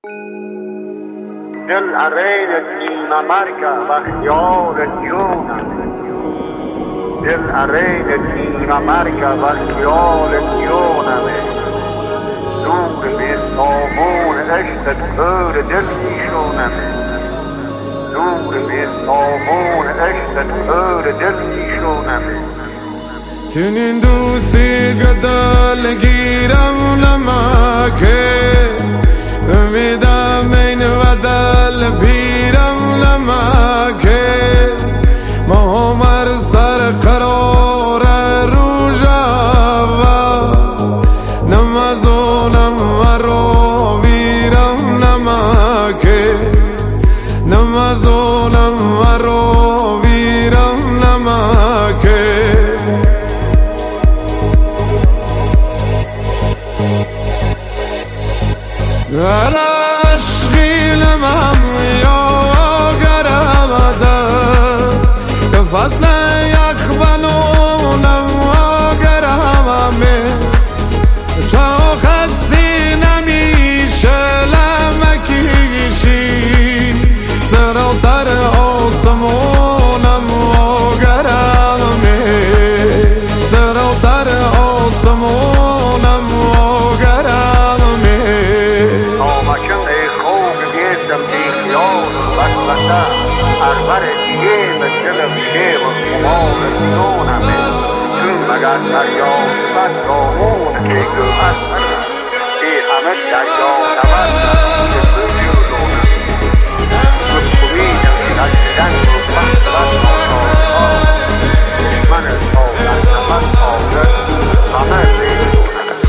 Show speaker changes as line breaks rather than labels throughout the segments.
دل عرین Dinamarca و خیال جونم، دل عرین Dinamarca و خیال جونم. نور به صابون عشقت پر دل میشونم، نور به صابون عشقت پر دل میشونم.
چنین دوستی گدل گیرم نمکه، امیدم این و دل پیرم نمکه. مهمر سر قرار روژاوا، نمازونم مرو ویرم نمکه، نمازونم مرو ویرم نمکه. گر عشقی لمم یا گرمده، فصل یخ بنونم و گرمه. تو خستی نمیشه لمکیشی، سراسر آسمونم و گرمه، سراسر آسمونم و گرمه.
اربر دیگه مثل میشه و خمار جونمه. چون مگر دریای بد دامون که گوهر سرم، ای همه دریا نمد که بجودونم. گفتویدم که نشدن و بحث بد آشارها، من سالن نمد آگر همه بیشونم.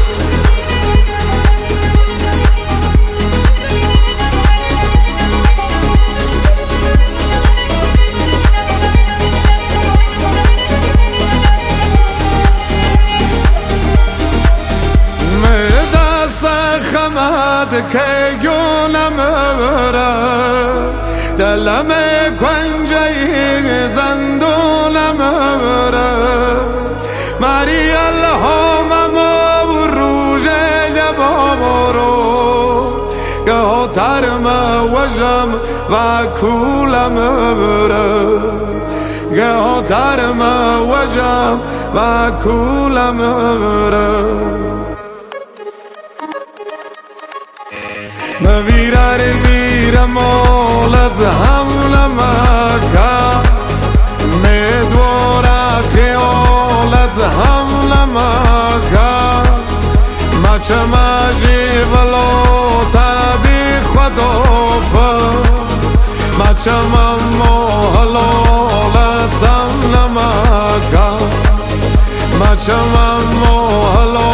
که گونم بره دلم کنجه زندونم بره. مری الهامم و روژه بابرو، گه ترم وجم و کولم بره، گه ترم وجم و کولم بره. مبیرار میرم مولد حمل مکه، میدوارا خیالت حمل مکه. مچه مجی ولو تبی خدافه، مچه ممو حلالت حمل مکه، مچه ممو حلالت